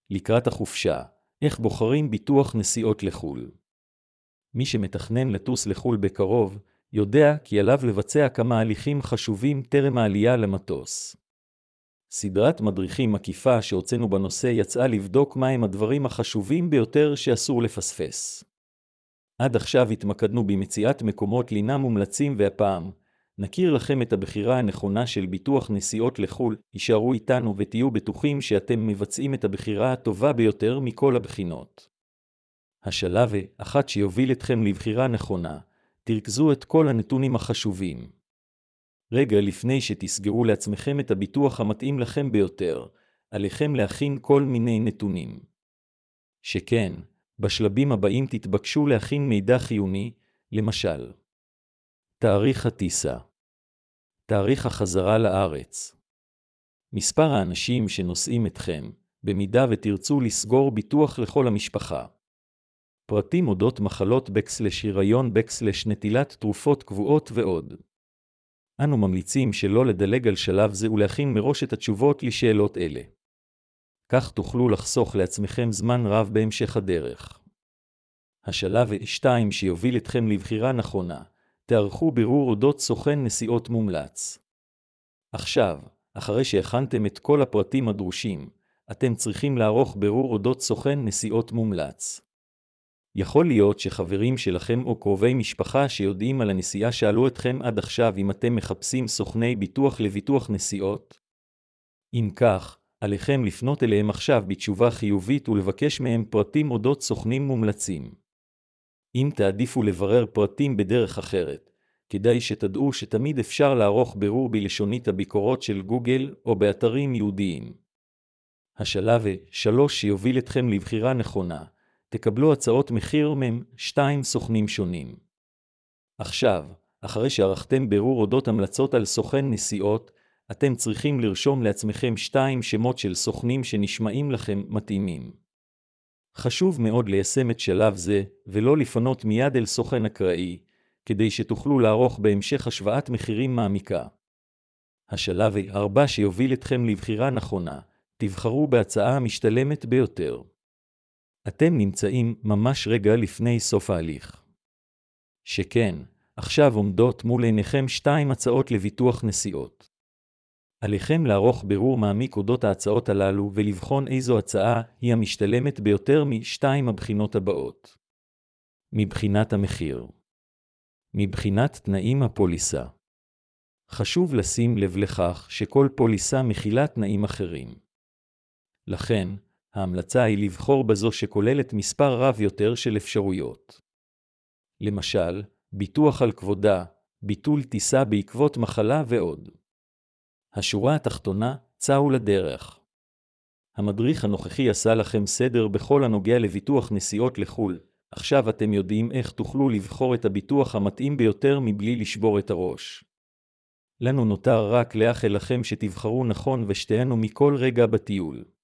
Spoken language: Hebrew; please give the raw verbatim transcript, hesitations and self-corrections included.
לקראת החופשה, איך בוחרים ביטוח נסיעות לחו"ל. מי שמתכנן לטוס לחו"ל בקרוב, יודע כי עליו לבצע כמה הליכים חשובים טרם העלייה למטוס. סדרת מדריכים מקיפה שהוצאנו בנושא יצאה לבדוק מהם הדברים החשובים ביותר שאסור לפספס. עד עכשיו התמקדנו במציאת מקומות לינה מומלצים, והפעם נכיר לכם את הבחירה הנכונה של ביטוח נסיעות לחו"ל. יישארו איתנו ותהיו בטוחים שאתם מבצעים את הבחירה הטובה ביותר מכל הבחינות. השלב האחד שיוביל אתכם לבחירה נכונה, תרכזו את כל הנתונים החשובים. רגע לפני שתסגרו לעצמכם את הביטוח המתאים לכם ביותר, עליכם להכין כל מיני נתונים. שכן, בשלבים הבאים תתבקשו להכין מידע חיוני, למשל, תאריך הטיסה, תאריך החזרה לארץ, מספר האנשים שנוסעים אתכם, במידה ותרצו לסגור ביטוח לכל המשפחה, פרטים אודות מחלות בקסלש היריון בקסלש נטילת תרופות קבועות ועוד. אנו ממליצים שלא לדלג על שלב זה ולהכין מראש את התשובות לשאלות אלה. כך תוכלו לחסוך לעצמכם זמן רב בהמשך הדרך. השלב השתיים שיוביל אתכם לבחירה נכונה, תערכו בירור אודות סוכן נסיעות מומלץ. עכשיו, אחרי שהכנתם את כל הפרטים הדרושים, אתם צריכים לערוך בירור אודות סוכן נסיעות מומלץ. יכול להיות שחברים שלכם או קרובי משפחה שיודעים על הנסיעה שאלו אתכם עד עכשיו אם אתם מחפשים סוכני ביטוח לביטוח נסיעות. אם כך, עליכם לפנות אליהם עכשיו בתשובה חיובית ולבקש מהם פרטים אודות סוכנים מומלצים. אם תעדיפו לברר פרטים בדרך אחרת, כדאי שתדעו שתמיד אפשר לערוך בירור בלשונית הביקורות של גוגל או באתרים ייעודיים. השלב שלוש שיוביל אתכם לבחירה נכונה, תקבלו הצעות מחיר מהם שתיים סוכנים שונים. עכשיו, אחרי שערכתם בירור אודות המלצות על סוכן נסיעות, אתם צריכים לרשום לעצמכם שתיים שמות של סוכנים שנשמעים לכם מתאימים. חשוב מאוד ליישם את שלב זה, ולא לפנות מיד אל סוכן אקראי, כדי שתוכלו לערוך בהמשך השוואת מחירים מעמיקה. השלב ארבע שיוביל אתכם לבחירה נכונה, תבחרו בהצעה המשתלמת ביותר. אתם נמצאים ממש רגע לפני סוף ההליך. שכן, עכשיו עומדות מול עיניכם שתיים הצעות לביטוח נסיעות. עליכם לערוך בירור מעמיק אודות ההצעות הללו ולבחון איזו הצעה היא המשתלמת ביותר משתיים הבחינות הבאות. מבחינת המחיר. מבחינת תנאים הפוליסה. חשוב לשים לב לכך שכל פוליסה מכילה תנאים אחרים. לכן, ההמלצה היא לבחור בזו שכוללת מספר רב יותר של אפשרויות. למשל, ביטוח על כבודה, ביטול טיסה בעקבות מחלה ועוד. השורה התחתונה, צאו לדרך. המדריך הנוכחי עשה לכם סדר בכל הנוגע לביטוח נסיעות לחו"ל. עכשיו אתם יודעים איך תוכלו לבחור את הביטוח המתאים ביותר מבלי לשבור את הראש. לנו נותר רק לאחל לכם שתבחרו נכון ושתהנו מכל רגע בטיול.